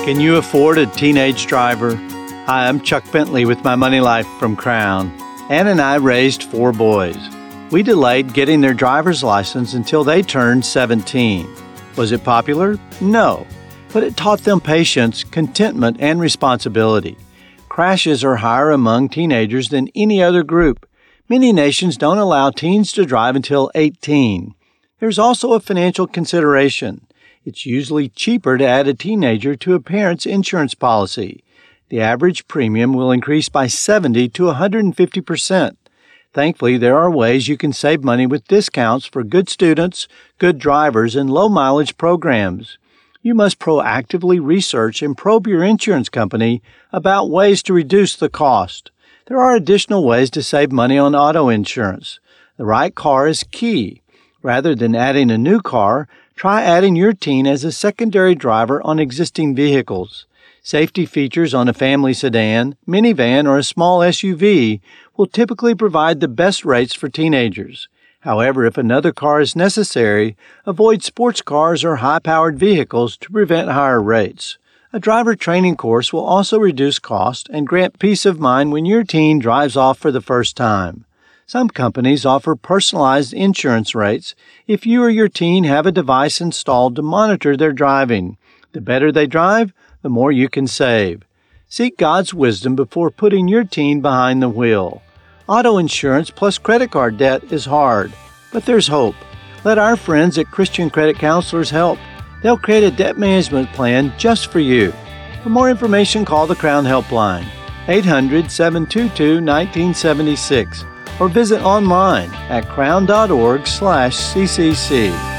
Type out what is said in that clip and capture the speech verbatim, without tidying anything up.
Can you afford a teenage driver? Hi, I'm Chuck Bentley with My Money Life from Crown. Ann and I raised four boys. We delayed getting their driver's license until they turned seventeen. Was it popular? No, but it taught them patience, contentment, and responsibility. Crashes are higher among teenagers than any other group. Many nations don't allow teens to drive until eighteen. There's also a financial consideration. It's usually cheaper to add a teenager to a parent's insurance policy. The average premium will increase by seventy to one hundred fifty percent. Thankfully, there are ways you can save money with discounts for good students, good drivers, and low-mileage programs. You must proactively research and probe your insurance company about ways to reduce the cost. There are additional ways to save money on auto insurance. The right car is key. Rather than adding a new car, try adding your teen as a secondary driver on existing vehicles. Safety features on a family sedan, minivan, or a small S U V will typically provide the best rates for teenagers. However, if another car is necessary, avoid sports cars or high-powered vehicles to prevent higher rates. A driver training course will also reduce cost and grant peace of mind when your teen drives off for the first time. Some companies offer personalized insurance rates if you or your teen have a device installed to monitor their driving. The better they drive, the more you can save. Seek God's wisdom before putting your teen behind the wheel. Auto insurance plus credit card debt is hard, but there's hope. Let our friends at Christian Credit Counselors help. They'll create a debt management plan just for you. For more information, call the Crown Helpline, eight hundred, seven two two, one nine seven six, or visit online at crown dot org slash C C C.